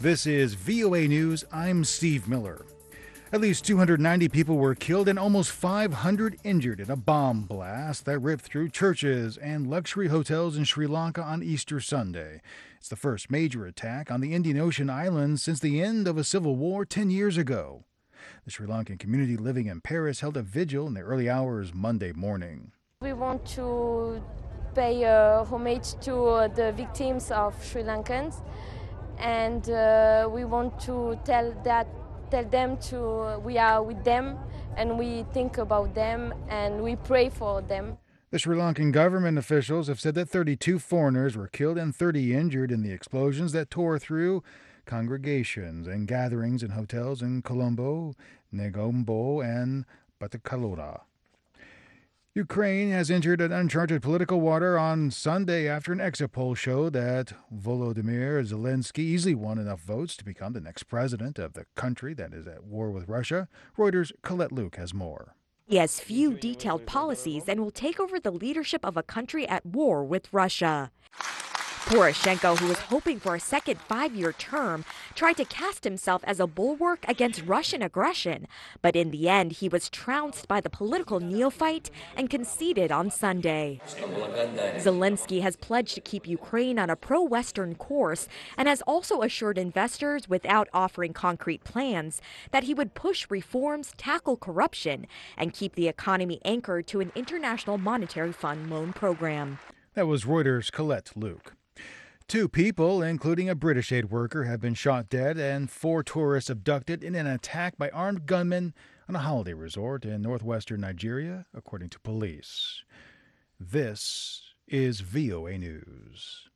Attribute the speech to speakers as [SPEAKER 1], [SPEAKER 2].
[SPEAKER 1] This is VOA News. I'm Steve Miller. At least 290 people were killed and almost 500 injured in a bomb blast that ripped through churches and luxury hotels in Sri Lanka on Easter Sunday. It's the first major attack on the Indian Ocean islands since the end of a civil war 10 years ago. The Sri Lankan community living in Paris held a vigil in the early hours Monday morning.
[SPEAKER 2] We want to pay homage to the victims of Sri Lankans, and we want to tell them we are with them and we think about them and we pray for them.
[SPEAKER 1] The Sri Lankan government officials have said that 32 foreigners were killed and 30 injured in the explosions that tore through congregations and gatherings in hotels in Colombo, Negombo, and Batticaloa. Ukraine has entered an uncharted political water on Sunday after an exit poll showed that Volodymyr Zelensky easily won enough votes to become the next president of the country that is at war with Russia. Reuters' Colette Luke has more.
[SPEAKER 3] He has few detailed policies and will take over the leadership of a country at war with Russia. Poroshenko, who was hoping for a second 5-year term, tried to cast himself as a bulwark against Russian aggression, but in the end he was trounced by the political neophyte and conceded on Sunday. Zelensky has pledged to keep Ukraine on a pro-Western course and has also assured investors, without offering concrete plans, that he would push reforms, tackle corruption, and keep the economy anchored to an International Monetary Fund loan program.
[SPEAKER 1] That was Reuters' Colette Luke. 2 people, including a British aid worker, have been shot dead and 4 tourists abducted in an attack by armed gunmen on a holiday resort in northwestern Nigeria, according to police. This is VOA News.